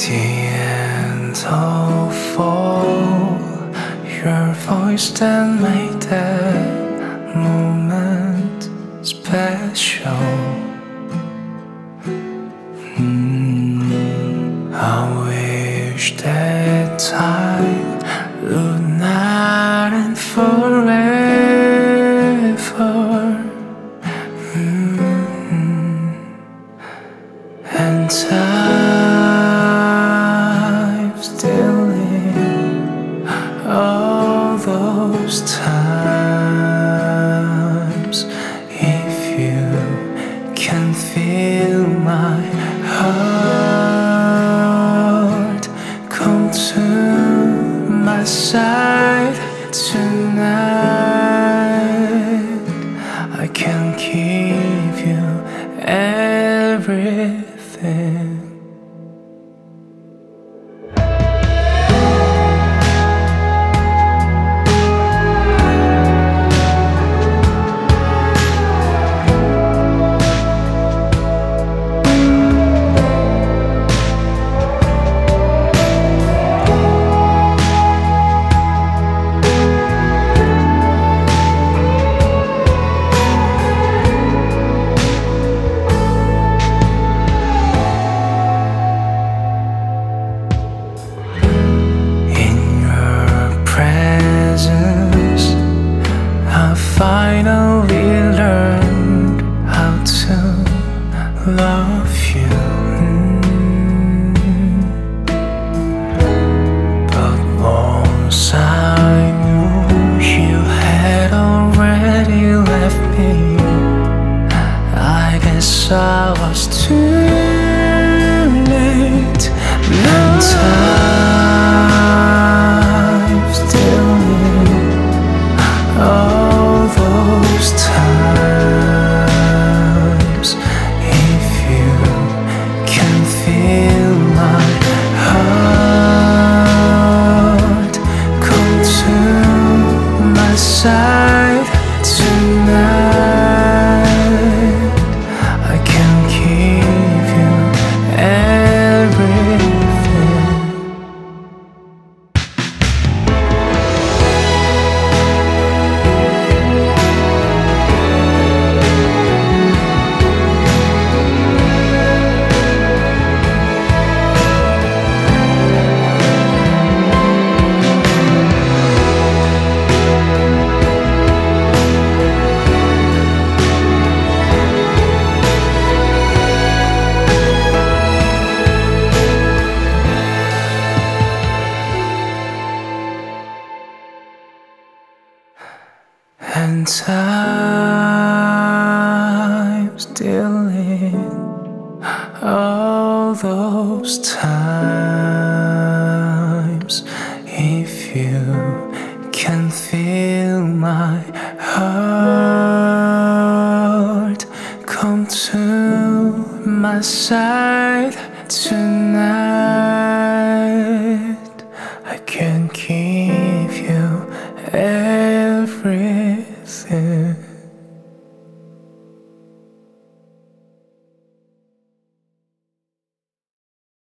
the end of all, your voice that made that moment special. I wish that time would not end forever. And I'm still in all those times. If you can feel my heart, come to my side tonight. I can give you everything. Finally learned how to love you. But once I knew you had already left me, I guess I was too late. And I'm still in those times. If you can feel my heart, come to my side tonight. I can give you everything. And I'm still in all those times. If you can feel my heart, come to my side tonight.